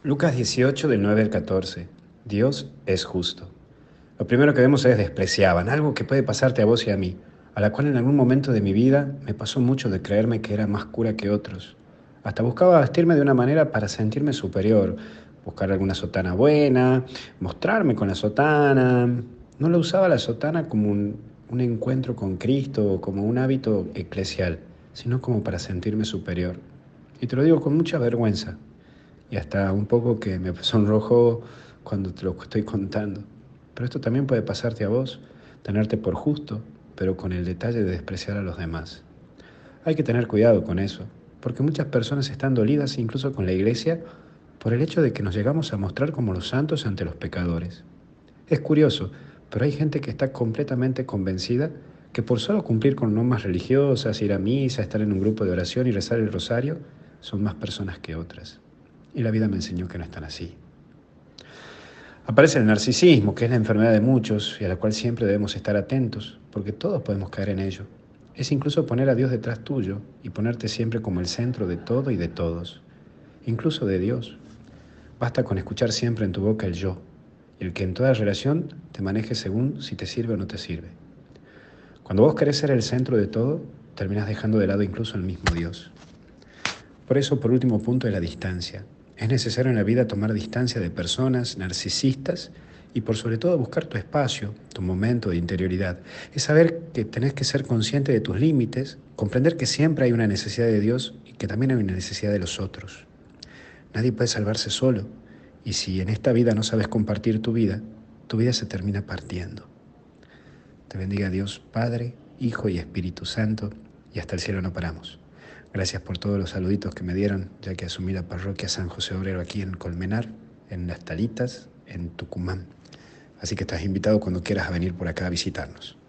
Lucas 18, del 9 al 14. Dios es justo. Lo primero que vemos es despreciaban, algo que puede pasarte a vos y a mí, a la cual en algún momento de mi vida me pasó mucho de creerme que era más cura que otros. Hasta buscaba vestirme de una manera para sentirme superior, buscar alguna sotana buena, mostrarme con la sotana. No lo usaba la sotana como un encuentro con Cristo o como un hábito eclesial, sino como para sentirme superior. Y te lo digo con mucha vergüenza y hasta un poco que me sonrojo cuando te lo estoy contando. Pero esto también puede pasarte a vos, tenerte por justo, pero con el detalle de despreciar a los demás. Hay que tener cuidado con eso, porque muchas personas están dolidas incluso con la iglesia por el hecho de que nos llegamos a mostrar como los santos ante los pecadores. Es curioso, pero hay gente que está completamente convencida que por solo cumplir con normas religiosas, ir a misa, estar en un grupo de oración y rezar el rosario, son más personas que otras. Y la vida me enseñó que no es tan así. Aparece el narcisismo, que es la enfermedad de muchos y a la cual siempre debemos estar atentos, porque todos podemos caer en ello. Es incluso poner a Dios detrás tuyo y ponerte siempre como el centro de todo y de todos, incluso de Dios. Basta con escuchar siempre en tu boca el yo, y el que en toda relación te maneje según si te sirve o no te sirve. Cuando vos querés ser el centro de todo, terminás dejando de lado incluso el mismo Dios. Por eso, por último punto, es la distancia. Es necesario en la vida tomar distancia de personas narcisistas y por sobre todo buscar tu espacio, tu momento de interioridad. Es saber que tenés que ser consciente de tus límites, comprender que siempre hay una necesidad de Dios y que también hay una necesidad de los otros. Nadie puede salvarse solo y si en esta vida no sabes compartir tu vida se termina partiendo. Te bendiga Dios Padre, Hijo y Espíritu Santo, y hasta el cielo no paramos. Gracias por todos los saluditos que me dieron, ya que asumí la parroquia San José Obrero aquí en Colmenar, en Las Talitas, en Tucumán. Así que estás invitado cuando quieras a venir por acá a visitarnos.